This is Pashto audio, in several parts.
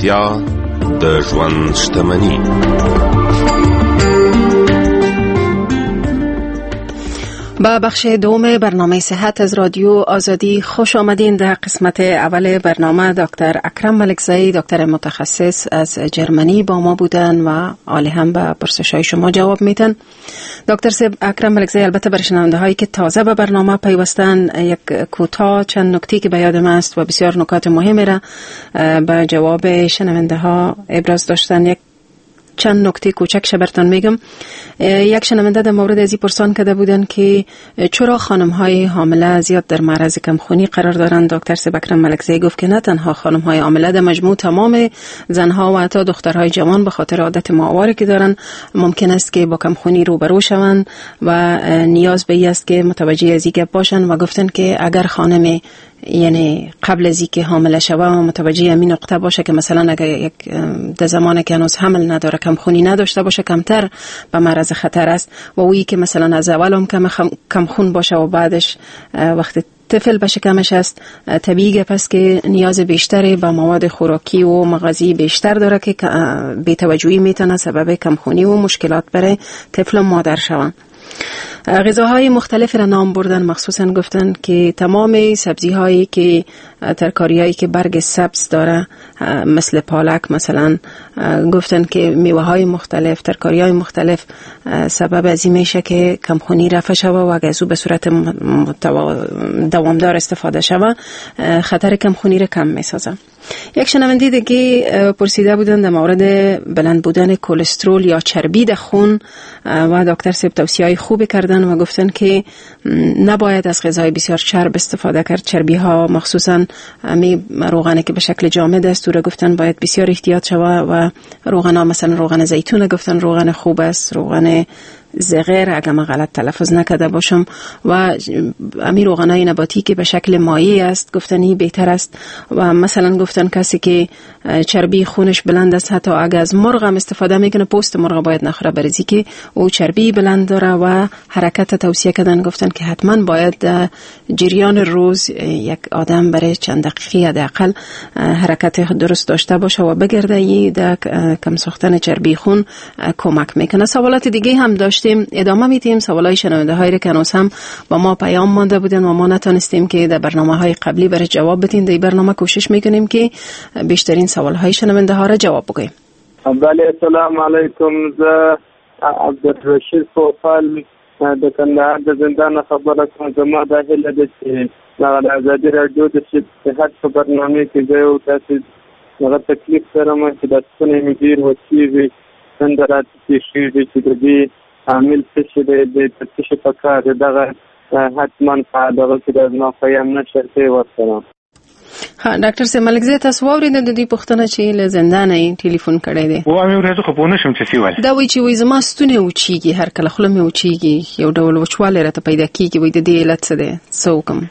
روغتیا د ژوند شتمني. با بخش دوم برنامه صحت از رادیو آزادی خوش آمدین. در قسمت اول برنامه دکتر اکرم ملکزئی، دکتر متخصص از جرمنی با ما بودن و عالی هم به پرسش‌های شما جواب میدن. دکتر اکرم ملکزئی البته برای شنونده هایی که تازه به برنامه پیوستن یک کوتاه چند نکته که به یادم است و بسیار نکات مهمی را به جواب شنونده ها ابراز داشتن، یک چند نکته کوچک براتون میگم. یک شنونده در مورد ازی پرسان کرده بودن که چرا خانم های حامله زیاد در معرض کمخونی قرار دارند. دکتر اکرم ملکزئی گفت که نه تنها خانم های حامله، در مجموع تمام زنها و حتی دخترهای جوان به خاطر عادت ماهواره که دارن ممکن است که با کمخونی روبرو شوند و نیاز به این است که متوجه از این گپ باشن و گفتن که اگر خانم یعنی قبل از اینکه حامله شوه و متوجه این نقطه باشه که مثلا اگر یک در زمانی که هنوز حمل نداره کمخونی نداشته باشه کمتر به معرض خطر است و اویی که مثلا از اول هم کمخون باشه و بعدش وقتی طفل به شکمش است طبیعی پس که نیاز بیشتری به مواد خوراکی و مغذی بیشتر داره که بی‌توجهی میتونه سبب کمخونی و مشکلات برای طفل و مادر شوند. غذاهای مختلف را نام بردن، مخصوصا گفتن که تمام سبزی هایی که ترکاری هایی که برگ سبز داره مثل پالک مثلا، گفتن که میوه های مختلف، ترکاری های مختلف سبب از این میشه که کمخونی رفع شوه و اگر به صورت دوامدار استفاده شوه خطر کمخونی را کم میسازه. یک شنونده دیگه پرسیده بودن در مورد بلند بودن کلسترول یا چربی در خون و دکتر صاحب توصیه‌های خوبی کردن و گفتن که نباید از غذای بسیار چرب استفاده کرد. چربی ها مخصوصا می روغنی که به شکل جامد است رو گفتن باید بسیار احتیاط شوه و روغن ها مثلا روغن زیتون گفتن روغن خوب است، روغن زغیر اگر من غلط تلفظ نکرده باشم و امیر روغنای نباتی که به شکل مایع است گفتنی بهتر است. و مثلا گفتن کسی که چربی خونش بلند است حتی اگر از مرغ هم استفاده میکنه پوست مرغ باید نخوره برای که او چربی بلند داره و حرکت توصیه کردن گفتن که حتما باید جریان روز یک آدم برای چند دقیقه حداقل حرکت درست داشته باشه و بگرده در کم ساختن چربی خون کمک میکنه. سوالات دیگه هم داشت ادامه میدیم. سوالای شنونده هایی که هنوز هم با ما پیام مانده بودن و ما نتونستیم که در برنامه های قبلی برای جواب بدیم. در برنامه کوشش میکنیم که بیشترین سوال های شنونده ها را جواب بگیم. بله، السلام علیکم. ز عبدالرشید فوفال د کندهار د زندان خبره کوم. زما د هیله ده چې د ازادي رادیو د صحت په برنامه کې زه یو تاسو هغه تکلیف سره ما چې د ستوني مې ډېر وچېږي څنګه راته چې د دې عامل څه د تفتیش په کار دغه حتما په دغه کې د نافیم نشته ورسره. ها ډاکټر سه ملکزئی تاسو واورید د دې پوښتنه چې له زندان یې ټلیفون کړی دی. و امې ورته خو پونه شم چې سی ول دا وی چې وې زما ستونه وچیږي هر کله خله مې وچیږي یو ډول وچواله راته پیدا کیږي وې د دې علت څه ده څوکم.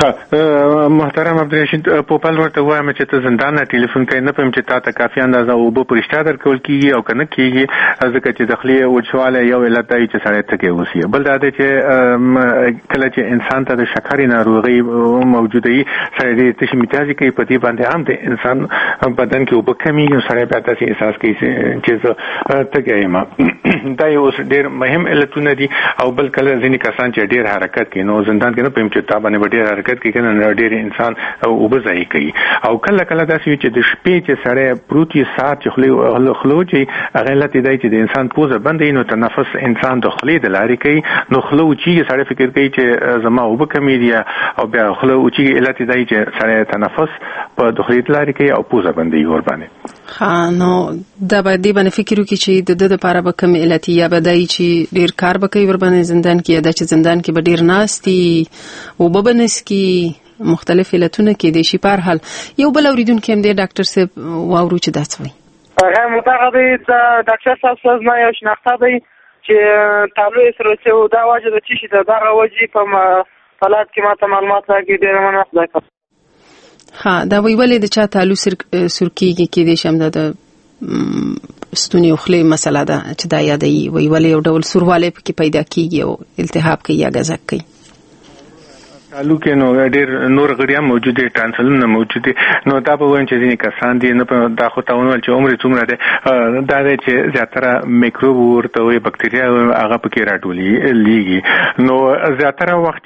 محترم عبدالرشید پوپل ورته وایم چې ته زندان نه ټلیفون کوي نه پم چې تا ته کافي اندازه اوبه پرشته درکول کیږي او کنه کیږي ځکه چې داخلي وچواله یو علت دی چې سړی ته کې اوسي. بل دا دی چې کله چې انسان ته د شکرې ناروغي موجوده وي سړی د تشې میتازي کوي په دې باندې هم د انسان بدن کې اوبه کمی او سړی په تاسو احساس کوي چې ته ګایم دا یو ډېر مهم علتونه دي. او بل کله ځینې کسان چې ډېر حرکت کوي نو زندان کې نه پم چې تا باندې ډېر حرکت کې کنه ډېر انسان اوبه ځای کوي. او کله کله داسې چې د شپې چې سړی پروتي سات چې خلو چې غلط دی چې د انسان پوزه بندې نو تنفس انسان د خلې د لارې کوي نو خلو چې سړی فکر کوي چې زما اوبه کمی دي او بیا خلو چې علت دی چې سړی تنفس په د خلې د لارې کوي او پوزه بندې ور باندې. ها نو دا باندې باندې فکر وکړي چې د لپاره به کوم علت یا بدای چې ډیر کار وکړي ور باندې زندان کې دا چې زندان کې به ډیر ناستي او ببنس کې مختلف علتونه کې دي شي. په هر حال یو بل اوریدونکو هم دی ډاکټر صاحب واورو چې دا څه وایي. هغه متغدي ډاکټر صاحب نه یو شناخته دی چې تعلق سره چې دا واجب د چی شي دا راوځي په حالات کې ماته معلومات راکړي ډیر مننه خدای. ها دا ویولې د چا تعلق سرکیږي کې دي شم د ستوني او خلی مسله ده چې دا یادې ویولې یو ډول سورواله کې پیدا کیږي او التهاب کوي یا غزک کوي. تعلق کې نو ډېر نور غړي موجود دي، ټانسلونه موجود دي. نو دا به وایي چې ځینې کسان دي نه په دا خو تاونه چې عمر څومره دی دا دی چې زیاتره میکروب ورته وي بکتریا هغه پکې راټولي لیږي. نو زیاتره وخت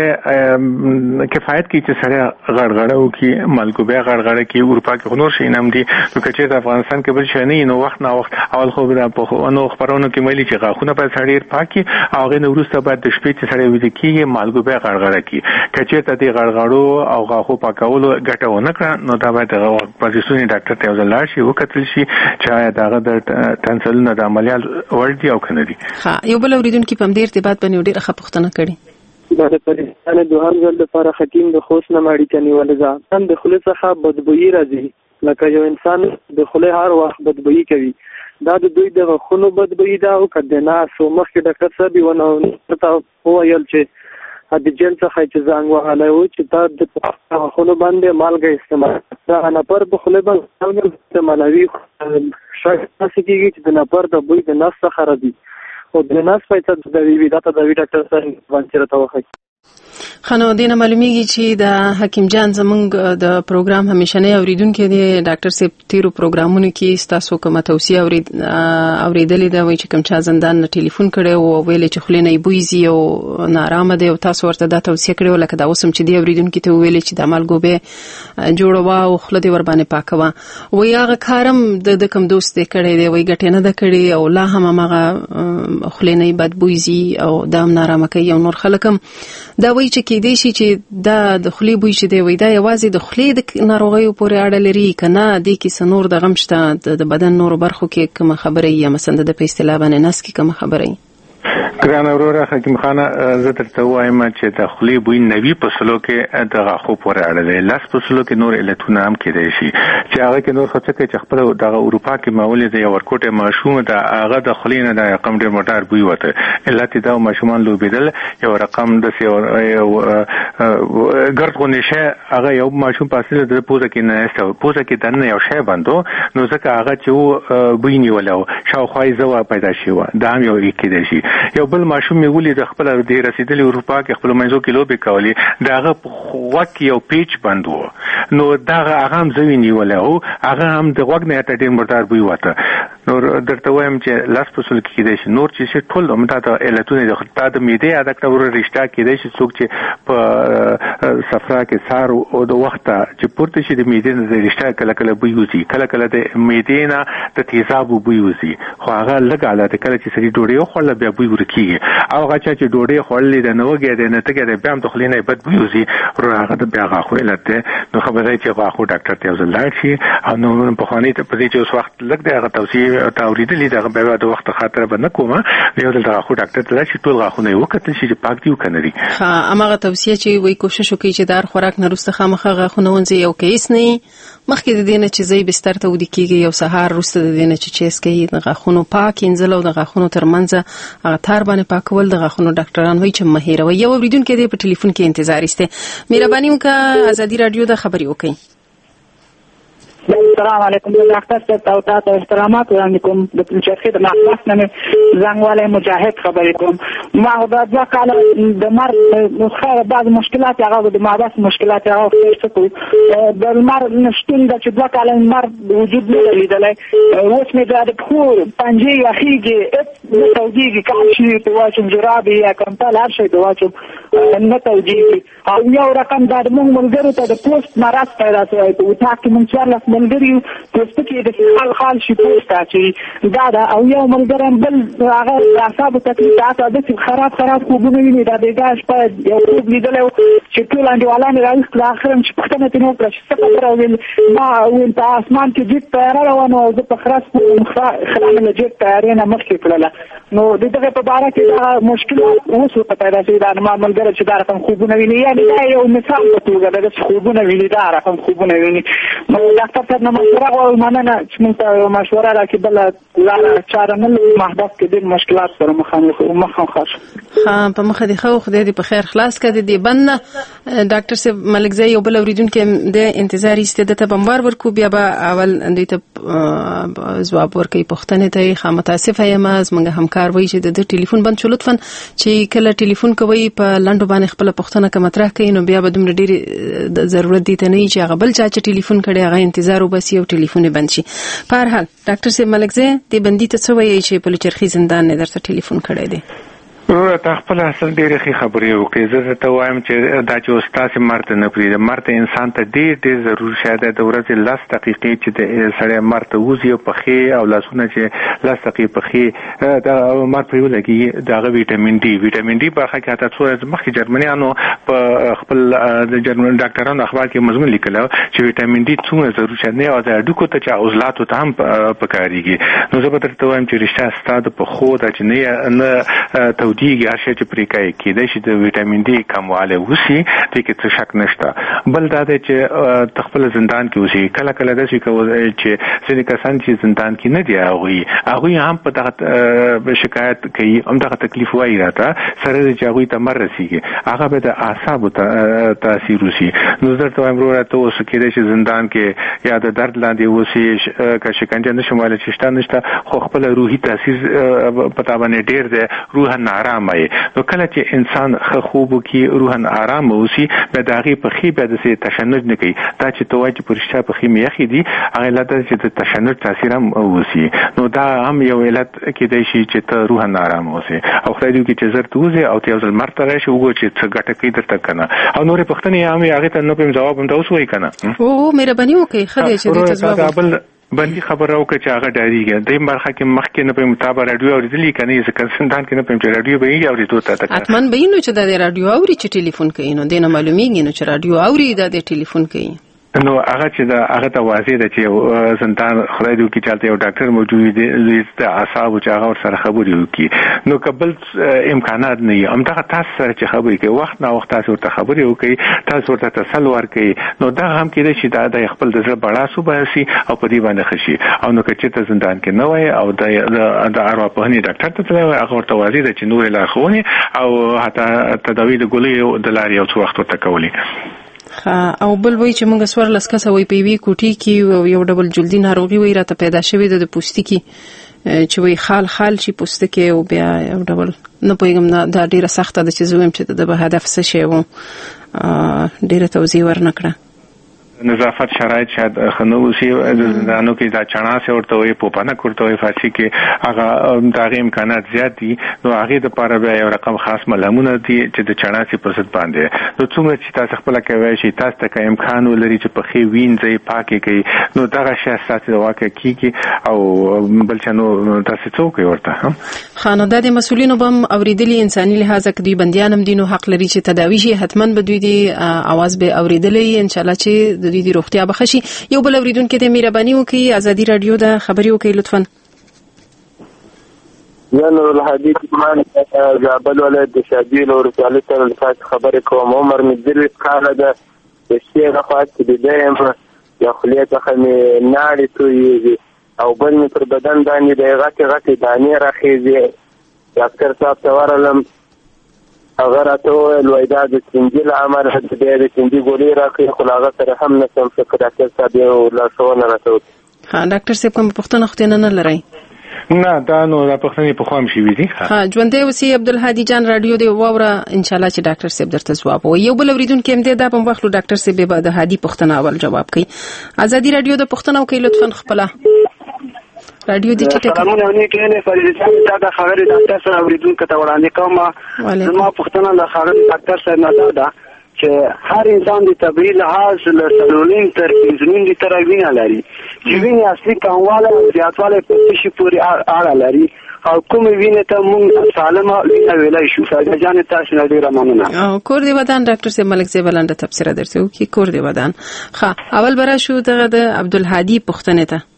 چې کفایت کې چې سره غړغړه وکي مالګوبه غړغړه کې اروپا کې نور شي نام دي. نو کچې د افغانستان کې بل شي نه نو وخت نه وخت اول خو په نو خبرونو کې ملي چې غاخونه په سړی پاکي هغه نو وروسته بعد د شپې چې سړی وځي کېږي مالګوبه غړغړه کې کچې ته د غړغړو او غاخو پاکولو ګټه ونه کړه نو دا باید پوزیشني ډاکټر ته وزلار شي وکتل شي چې دا د ټانسلونه د عملیات ورډي او کنه دي. ها یو بل اوریدونکو په دې ارتباط باندې ډیره خپختنه کړي د پریشان د دوهم ځل لپاره حکیم د خوش نه ماړي کني ولزا د خله څخه بدبوئی راځي لکه یو انسان د خله هر وخت بدبوئی کوي. دا د دوی د خونو بدبوئی دا او کده نه سو مخکې ډاکټر صاحب ونه تاسو ویل چې د جن څخه چې زنګ وهاله و چې تا د خونو باندې مالګه استعمال دا نه پر په خله باندې استعمالوي شاید تاسو کېږي چې د نپر د بوی د نس څخه راځي او د نس په د وی دا ته د ډاکټر صاحب باندې راوخی. خنو دینه معلومیږي چې د حکیم جان زمونږ د پروګرام همیشنه اوریدونکو دی ډاکټر صاحب تیرو پروګرامونو کې تاسو کومه توصیه اوریدلې ده وای چې کوم چا زندان نه ټلیفون کړي او ویل چې خلینې بویزي او نارامه دی او تاسو ورته دا توصیه کړو لکه دا اوسم چې دی اوریدونکو ته ویل چې د مالګوبه جوړوا او خله دی ور باندې پاکوا وای هغه کارم د کوم دوست دی کړي دی وای ګټه نه ده کړي او لا هم هغه خلینې بد بویزي او دام نارامه کوي او نور خلکم دا وای چې کې دی شي چې دا د خلی بوی چې دی وای دا یوازې د خلی د ناروغیو پورې اړه لري کنه د کې سنور د غمشته د بدن نور برخو کې کوم خبره یا مثلا د په اصطلاح باندې نس کې کوم خبره ګران اورور حکیم خان زه درته وایم چې د خلی بوی نوی پسلو کې د غاخو پورې اړه لري لاس پسلو کې نور علتونه هم کېدای شي چې هغه کې نور خاصه کې چې خپل د اروپا کې معمولی د ورکوټه ماشوم د هغه د خلینه د رقم ډیر موټر بوی وته علت دا ماشومان لوبیدل یو رقم د ګرد غونشه هغه یو ماشوم پاسله د پوزه کې نه استو پوزه کې دنه یو شی بندو نو ځکه هغه چې بوی نیولو شاوخوای زوا پیدا شي دا هم یو کېدای شي. یو بل ماشوم میولي د خپل د رسیدلي اروپا کې خپل منځو کې لوبي کولي داغه وک یو پیچ بندو نو داغه هغه هم زوی نیولې او هغه هم د وګ نه ټټین مرتار بوي وته. نور درته وایم چې لاس پسول کې دي نور چې ټول همدا د علتونه د خطا د میده ادکټه ور رښتا کې دي چې څوک چې په سفرا کې سار او د وخت چې پورته شي د میده د رښتا کله کله بوي وسی کله کله د میده نه د تیزاب بوي وسی خو هغه لګ عادت کله چې سړي ډوډۍ خورل بیا بوي ورکیږي او هغه چې ډوډۍ خورلې د نوګې د نتګې د بیا هم تخلینه بد بوي وسی ور هغه د بیا غاخو علت نو خبره چې غاخو ډاکټر ته وزلای شي او نو په خاني ته په دې چې اوس وخت لګ دی هغه توصیه تاوریدلې دغه به د وخت خاطر به نه کومه یو دلته غاخو ډاکټر ته شي ټول غاخونه وکړي چې پاک دی وکنه دي. ها امغه توصیه چې وای کوشش وکړي چې دار خوراک نه رسته خامخه غاخونه ونځي یو کیس نه مخکې د دینه چې زی بستر ته ودی کیږي یو سهار رسته د دینه چې چیس کوي د غاخونو پاک انځلو د غاخونو ترمنځ هغه تار باندې پاکول د غاخونو ډاکټران وای چې مهیروي یو اوریدونکو دی په ټلیفون کې انتظار ایسته مهرباني وکړه ازادي رادیو د خبري وکړي. السلام علیکم ډاکټر صاحب تاسو احترامات وړاندې کوم د پنځه د معلومات نه زنګواله مجاهد خبرې کوم ما دا ځکه کال د مر خو بعض مشکلات هغه د مابس مشکلات هغه څه کوي د مر نشټون د چې ځکه کال مر وجود نه لیدلای اوس مې د خو پنځه یخیږي توجیهي کار شي په واچم جرابي یا کمپل هر شي په واچم نه توجیهي او یو رقم د موږ ملګرو ته د پوسټ مرض پیدا شوی په وتا کې موږ څوارلس ملګري پوسټ کې د خال شي پوسټ اچي دا او یو ملګری بل هغه اعصاب تکلیف د خراب خوبونه ویني دا دغه شپه یو خوب لیدل چې ټول انډیوالان راځي لا اخرم چې پښتنه تنو پر څه خبره ویل ما وین په اسمان کې جیت تیار روانو او د پخرس خلانه نه جیت تیارینه مخکې کړله نو دغه په باره کې دا مشکلات اوس په پیدا شي دا ما ملګری چې دا رقم خوبونه ویني یعنی دا یو مثال په توګه د خوبونه ویني دا رقم خوبونه ویني نو ډاکټر صاحب نو مشوره او مننه چې موږ ته مشوره راکړي بل لا چاره نه محدود کې د مشکلات سره مخامخ په مخه دي خو خدای دې په خیر خلاص کړي دې بنه ډاکټر صاحب ملک زئی یو بل اوریدونکو د انتظار ایسته ته بمبار ورکو بیا به اول دوی ته ځواب ورکړي پښتنه ته خامتاسفه یم از موږ همکار وای چې د ټلیفون بند شو لطفا چې کله ټلیفون کوي په لنډو باندې خپل پوښتنه کوم مطرح کوي نو بیا به دومره ډېر ضرورت دي ته نه چې هغه بل چا چې ټلیفون کړي هغه انتظار وباسي او ټلیفون بند شي. په هر حال ډاکټر صاحب ملکزی دې بندي ته څه وایي چې په چرخي زندان نه درته ټلیفون کړی دی؟ ته خپل اصل ډېرې ښې خبرې وکړې. زه ته وایم چې دا چې استاد مرته نه پرېږده، مرته انسان ته ډېر ضرور شاید د ورځې 10 دقیقې چې د سړی مرته وځي او پښې او لاسونه چې 10 دقیقې پښې د مر پرې ولګي د هغه ویټامین ډي برخه کې حتی څو مخکې جرمنیانو په خپل د جرمن ډاکټرانو اخبار کې مضمون لیکلی چې ویټامین ډي څومره ضرور شاید نه او د هډوکو ته چې عضلاتو ته هم پکارېږي. نو زه به درته وایم چې رښتیا ستا د پښو ته چې نه دیږي هر شی چې پرې کوي کېدای شي د ویټامین ډي کموالی وشي، دې کې څه شک نشته. بل دا دی چې ته خپل زندان کې اوسې، کله کله داسې کوي چې ځینې کسان چې زندان کې نه دي هغوی هم په دغه شکایت کوي، همدغه تکلیف وایي راته سره دی چې هغوی ته مر رسېږي، هغه به د اعصابو تاثیر وشي. نو زه درته وایم وروره ته اوس کېدای شي زندان کې یا د درد لاندې اوسې که شکنجه نشم ویلی چې شته نشته، خو خپل روحي تاثیر په تا باندې ډېر دی، روحاً آرام وي. نو کله چې انسان ښه خوب وکړي روحاً آرام اوسي بیا د هغې پښې بیا داسې تشنج نه کوي. دا چې ته وایي چې په رښتیا پښې مې یخې دي هغه علت ده چې د تشنج تاثیر هم وسي. نو دا هم یو علت کېدای شي چې ته روحاً آرام اوسې او خدای دې وکړي چې زر ته وځې او ته یو ځل مرګ ته راشي وګورې چې څه ګټه کوي درته که نه. او نورې پوښتنې هم هغې ته نه پوهېم جواب همدا اوس وایي که نه. مهرباني وکړئ ښه دی چې دې ته ځواب بندي خبره وکړه چې هغه ډارېږي. دې برخه کې مخکې نه پوهېم تا به راډیو اورېدلي که نه ځکه زندان کې نه پوهېم چې راډیو به یې اورېدو ته حتما به یې نو چې دا د راډیو اوري چې ټلیفون کوي نو دې نه معلومېږي نو چې راډیو اوري دا د ټلیفون کوي. نو هغه چې دا هغه ته واضح ده چې زندان خدای دې وکړي چې هلته یو ډاکټر موجود دی د اعصابو چې هغه ورسره خبرې وکړي. نو که بل امکانات نه وي همدغه تاسو سره چې خبرې کوي وخت نه وخت تاسو ورته خبرې وکړئ، تاسو ورته تسل ورکړئ، نو دغه هم کېدای شي دا د خپل د زړه بړاس وباسي او په دې باندې ښه شي. او نو که چېرته زندان کې نه وای او د ارواپوهنې ډاکټر ته تللی وای هغه ورته واضح ده چې نورې لارښوونې او حتی تداوي د ګولیو د لارې یو څه وخت ورته کولی. او بل وای چې موږ 14 کسه وای په وی کوټي کې یو ډبل جلدی ناروغي وای راته پیدا شوې د پوستکي چې وای خال شي پوستکي او بیا یو ډبل نه پوهیږم دا ډیره سخته ده چې زویم چې د به هدف څه شی وو ډیره توضیح ورنکړه. نظافت شرایط شاید خنو اوسي د زندانو کې دا چڼاسه ورته وي پوپانه ورته وي فارسي کې هغه دغه امکانات زیات دي. نو هغه د پاره به یو رقم خاص ملمونه دي چې د چڼاسه په ست باندې نو څومره چې تاسو خپل کوي شي تاسو ته امکان ولري چې په خې وینځي پاکي کوي نو دغه شی تاسو واقع کیږي او بل چنو تاسو څوک ورته خانواده د مسولینو بم اوریدلی انساني لحاظه کې دوی بنديان هم دینو حق لري چې تداوی شي حتما به دوی دی आवाज به اوریدلی ان شاء الله چې د دې روغتیا بخشي. یو بل اوریدونکو ته مهرباني وکړئ ازادي رادیو د خبري وکړئ لطفا. یا نور الهادي مان زابل ولایت د شادیل او رسالت سره د خبرې کوم. عمر مې دروي کاله ده د شی غفات د دیم یا خلیه ته مې ناړې توي او بل مې پر بدن باندې د غټي دانې راخېږي. ډاکټر صاحب ته ورلم هغه راته وویل وایي دا د چینجي له امله بیا د چینجي ګولۍ راکوي خو له هغه سره هم نشم ښه ډاکټر صاحب یو لارښوونه راته وکړي. ها ډاکټر صاحب کومه پوښتنه خو نه لرئ؟ نه دا نو دا پوښتنې په خام شوي دي. ها ژوندی اوسئ عبدالهادي جان رادیو دی واوره ان شاء الله چې ډاکټر صاحب درته ځواب وایي. یو بل اوریدونکو هم دی دا په وخت ډاکټر صاحب به د هادي پوښتنه اول جواب کوي. ازادي رادیو د پوښتنه وکړئ لطفا خپله رادیو دې چې ټکه سلامونه ونی کېنه فرض دا خبره ډاکټر سره اوریدونکو ته وړاندې کوم. زما پوښتنه له خبره ډاکټر سره نه ده چې هر انسان د طبي لحاظ له سلولین تر انسولین د تر وینه لري چې وینه اصلي کمواله او زیاتواله په شي پورې اړه لري او کوم وینه ته مونږ سالمه وینه ویلای شو. فایده جان تاسو نه ډیره مننه. او کور دی ودان ډاکټر صاحب ملک زی بلنده تفسیر درته وکي کور دی ودان. ښه اول برا شو دغه د عبدالهادي پوښتنه ته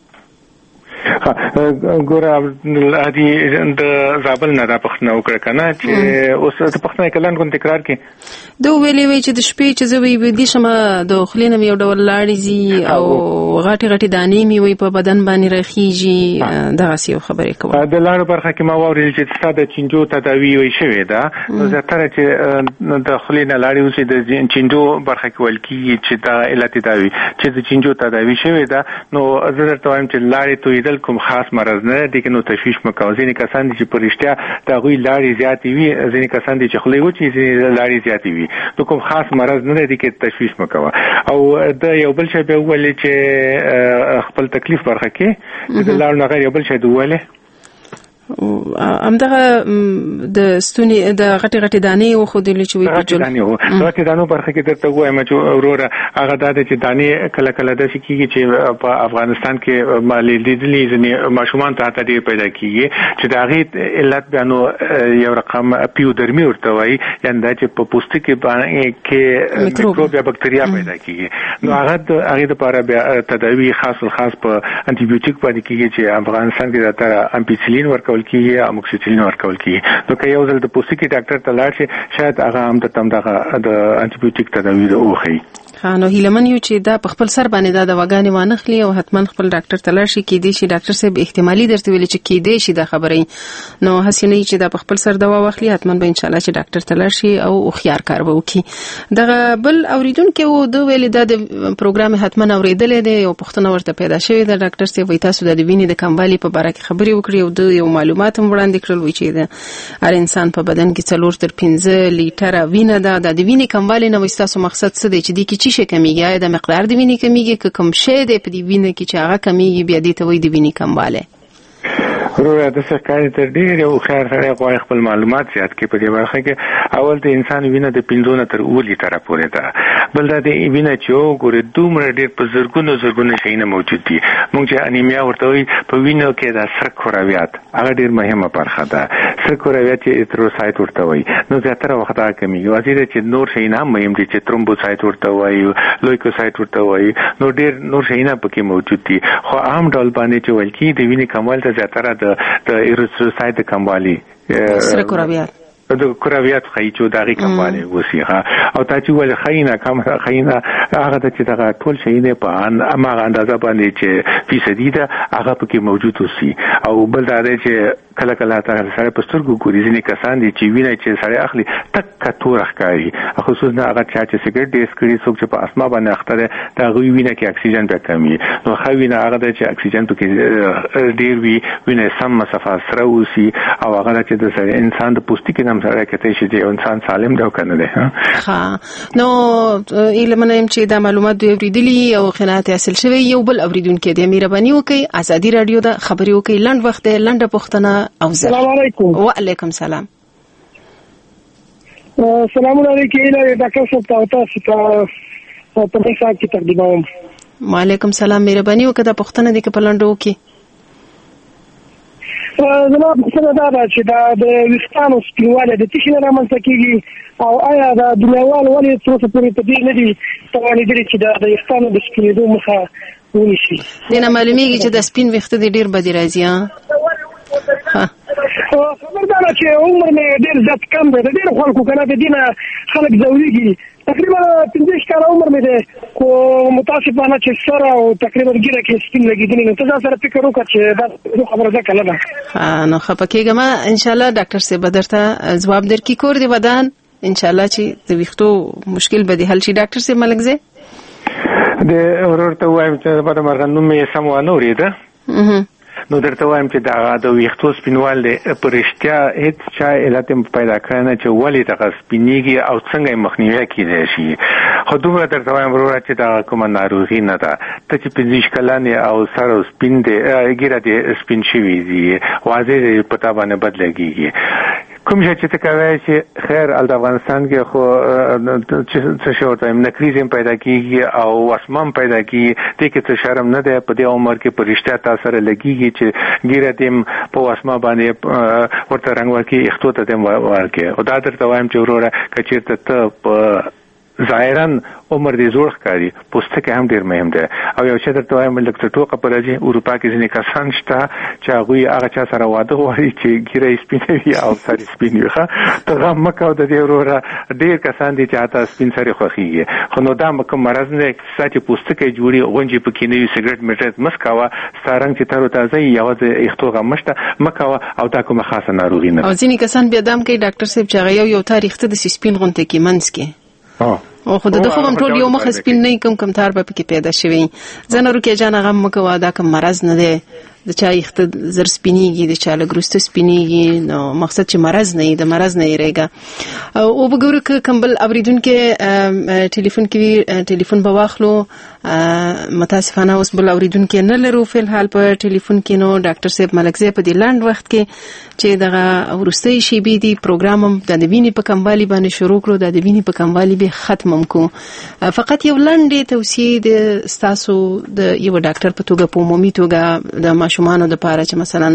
ګوره عبدالهادي د زابل نه دا پوښتنه وکړه کنه چې اوس د پوښتنې کلن کوم تکرار کې دوه ویلې وی چې د شپې چې زه وی دي شمه د خلینم یو ډول لاړې زی او غټي دانې می وی په بدن باندې رخیږي دغه سی خبرې کوم. د لاړو برخه کې ما ووري چې ستاسو د چینجو تداوی وی شوی دا نو زتره چې د خلینه لاړې اوسې د چینجو برخه کې ولکې چې دا علت تداوی چې د چینجو تداوی شوی دا نو زه درته وایم چې لاړې تویدل بل کوم خاص مرض نه دی کې نو تشویش مکو. ځینې کسان چې پرشتیا د غوي لاړې زیاتې وي، ځینې کسان چې خلې و چې لاړې زیاتې وي، نو کوم خاص مرض نه دی کې تشویش مکو. او د یو بل شی به ولې چې خپل تکلیف برخه کې د لاړ نه غیر یو بل شی دوله همدغه د ستوني د غټي دانې او خو د لچوي په جوړ غټي دانو برخه کې درته وایم چې وروره هغه د چې دانې کله کله د کیږي چې په افغانستان کې مالي لیدلې ځنې ماشومان ته ډېر پیدا کیږي چې د هغه علت بیانو یو رقم پیودرمي ورته وایي، یعنی دا چې په پوستکي باندې کې میکروب یا بکتریا پیدا کیږي. نو هغه د لپاره تداوی خاص په انټي بیوټیک باندې کیږي چې افغانستان کې د امپیسیلین ورکول کیږي، اموکسیسیلین ورکول کیږي. نو که یو ځل د پوستکي ډاکټر ته لاړ شي شاید هغه هم د انټي بیوټیک تداوی وکړي. نو هیلمن یو چې دا په خپل سر باندې د دواګانې وانخلي او حتما خپل ډاکټر ته لاړ شي. کېدی شي ډاکټر صاحب احتمالي درته ویل چې کېدی شي دا خبرې نو حسینه چې دا په خپل سر دوا واخلي، حتما به ان شاء الله چې ډاکټر ته لاړ شي او خيار کار وکړي. دغه بل اوریدونکو د ویل د پروګرام حتما اوریدلې دی او پښتنه ورته پیدا شوی د ډاکټر صاحب وای تاسو د وینې د کموالي په اړه خبرې وکړي او د یو معلومات هم وړاندې کړل وی چې د هر انسان په بدن کې 4 تر 15 لیټر وینه ده. د وینې کموالي نو تاسو مقصد څه دی چې د کی چی شي کمیږي، د مقدار د وینې کمیږي که کوم شی د په دی وینې کې چې هغه کمیږي بیا دې ته وای د وینې کمواله. وروره د سرکاري تر ډیر یو خیر سره غواړي خپل معلومات زیات کې په دې برخه کې. اول د انسان وینه د 15 تر 20 لیټر پورې ده، بل د وینه چې ګورې دومره ډیر په زرګونو شیونه موجود دي. موږ چې انیمیا ورته وي په وینه کې د سر کرویات هغه ډیر مهمه برخه ده. سر کرویات چې ایتروسایت ورته وي نو زیاتره وخت هغه کمیږي. واسطه چې نور شیونه مهم دي چې ترومبوسایت ورته وي، لویکوسایت ورته وي، نو ډیر نور شیونه پکې موجود دي. خو عام ډول باندې چې ولکې د وینې کمال ته زیاتره د ایروسایت کموالی سره کرویات د کرویات خایچو دغه کموالی وسیغه او تا چې ول خاینه هغه د چې دغه ټول شی نه په هغه اندازه باندې چې فیصدي ده هغه پکې موجود وسی. او بل دا چې کله تاسو سره په سترګو ګوري ځینې کسان دي چې ویني چې سره اخلي تک کتور ښکاري، خصوصا هغه چې سیګریټ ډیس کړي څوک چې په اسما باندې اخته دا غوي ویني کې اکسیجن به کمی نو خو ویني هغه چې اکسیجن پکې ډیر وی ویني سم مسافه سره وسی او هغه چې د انسان د پوستکي نم سره کېته شي چې انسان سالم دی کنه دی. ها نو ایلمنه چې دا معلومات دوی اوریدلی او قناعت حاصل شوی. یو بل اوریدونکو د مهرباني وکي ازادي رادیو د خبري وکي لند وخت لنډه پښتنه او السلام علیکم. وعلیکم السلام. السلام علیکم ډاکټر صاحب تاسو ته په دې سات کې تقدیم. وعلیکم السلام. مهرباني وکړه پښتنه دې په لنډو کې زما څه دا چې دا د وختانو سپینواله د تشنه رامنځته کیږي او آیا دا دنیاوال ولې څه پوری په دې نه دي توانیدل چې دا د وختانو د سپینېدو مخه ونیسي. دنه معلومیږي چې د سپین وخت د ډیر بدی راځي. ها خبردار چې عمر مې ډیر زیات کم دی، ډیر خلکو کنه د دینه خلک زویږي تقریبا 15 کال عمر مې ده کو متاسفانه چې سره او تقریبا ګیره کې سپین لګیدلی نو ته سره فکر وکړه چې دا خبره ده کله ده. نو خپکهګم ان شاء الله ډاکټر صاحب درته جواب درکې کور دی ودان ان شاء الله چې د ویختو مشکل به دی حل شي. ډاکټر صاحب ملګزه د ورته وایم چې په مرغنوم یې سم ونه اوریده نو درته وایم چې دا د ویختو سپینوال پرشتیا هیڅ چا علت پیدا کړنه چې ولی د سپینیږي او څنګه مخنیوي کیدای شي. خو دومره درته وایم ورور چې دا کومه ناروغي نه ده ته چې 15 کلن او سره سپین دی ګیره دی سپین شوی دی واځي پتا باندې بدلږي. کوم چې ته کوي چې خیر ال افغانستان کې خو څه شورته نکریزم پیدا کیږي او اسمم پیدا کیږي ته کې څه شرم نه ده په دې عمر کې پرشتیا تاسو سره لګیږي چې ګیره تیم په اسما باندې ورته رنگ ورکی اختو ته تم ورکه او دا درته وایم چې وروره کچیرته ته په ظاهرا عمر دې زوړ ښکاري پوستکي هم ډیر مهم ده. او یو څه درته وایم لکه ټوکه پر راځي اروپا کې ځینې کسان شته چې هغه هغه چا سره واده غواړي چې ګیره سپینوي او سر سپینوي. ته غم مکو د دې وروره ډیر کسان دي چې هاته سپین سره خوخيږي خو نو دا کوم مرز نه چې پوستکي جوړي غونجي پکې نه وي سیګریټ میټر مسکاوه ستارنګ چې تر تازه یو د اختوغه مشته مکاوه او دا کومه خاصه ناروغي نه. او ځینې کسان بیا دام کوي ډاکټر صاحب چې یو تاریخ ته د سپین غونټه کې منځ کې او خو د خو هم ټول یو مخ سپین نه کوم تار به پکې پیدا شوی. زنه ورکه جان غم مکو دا کوم مرز نه دی د چا یخته زر سپینیږي د چا لګروسته سپینیږي نو مقصد چې مرز نه د مرز نه یریږي او وګورو ک کمبل اوریدونکو ټلیفون به واخلو متاسفانه اوس بل اوریدونکو نه لرو په حال په ټلیفون کې نو ډاکټر صاحب ملکزی په دې لاند وخت کې چې دغه ورستۍ شی بي دي پروګرام د وینې په کموالي باندې شروع کړو د وینې په کموالي به ختم کو فقط یو لاندې توصیه د تاسو د یو ډاکټر په توګه په عمومي توګه د ماشومانو د لپاره چې مثلا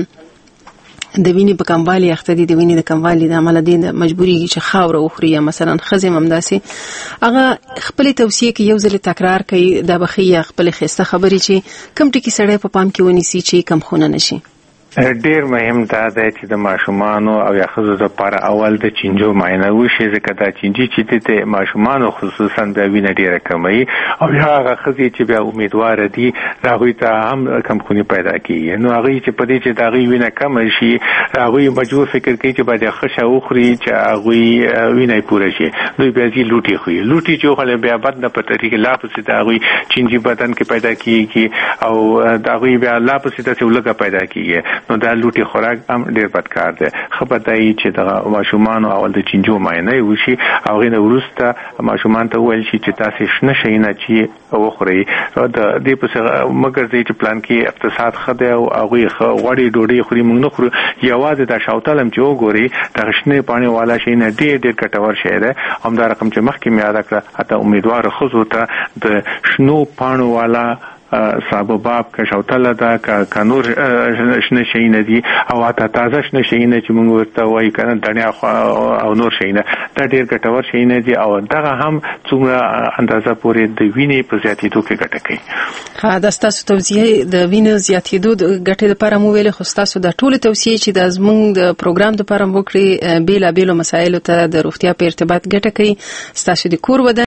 د وینې په کموالي اختدي د وینې د کموالي د عمل دي مجبوري چې خاور او خوري مثلا خزم همداسي هغه خپل توصیه کې یو ځل تکرار کوي د بخیه خپل خسته خبري چې کم ټکی سړی په پام کې ونیسي چې کم خونه نشي ډیر مهم دا دی چې د ماشومانو او یا ښځو لپاره اول د چینجو معاینه وشي ځکه دا چینجي چې د ماشومانو خصوصا د وینې ډیره کموي او یا هغه ښځې چې بیا امیدوار دي هغوی ته هم کمخوني پیدا کیږي نو هغوی چې په دې چې د هغوی وینه کمه شي هغوی مجبور فکر کوي چې باید ښه وخوري چې هغوی وینه پوره شي دوی بیا ځي لوټي خوري لوټي چې وخوري بیا بد نه په طریقې لا پسې د هغوی چینجي بدن کې پیدا کیږي او د هغوی بیا لا پسې داسې ولګه پیدا کیږي نو دا لوټي خوراک هم ډیر بد کار دی خبر دی چې د ماشومان اول د چینجو معاینه وشي او غینه ورسته ماشومان ته ویل شي چې تاسو شنه شي نه چې وخوري د دې په مګر دې چې پلان کې اقتصاد خده او هغه غوړي ډوډۍ خوري موږ نه خورو یوازې د شاوتلم چې وګوري د شنه پانی والا شي نه ډیر کټور شي ده هم دا رقم چې مخکې مې یاد کړ حتی امیدوار خزو ته د شنو پانو والا سابوباب که شوتله ده که نور شنه شیونه دي او اته تازه شنه شیونه چې موږ ورته وایي کنه دنیا او نور شیونه دا ډیر ګټور شیونه دي او دغه هم څومره اندازه پورې د وینې په زیاتېدو کې ګټه کوي ها دا ستاسو توصیه د وینې زیاتېدو د ګټې لپاره مو ویل خو ستاسو د ټول توصیه چې د زموږ د پروګرام لپاره وکړي بیل مسایلو ته د روغتیا په ارتباط ګټه کوي ستاسو د کور ودان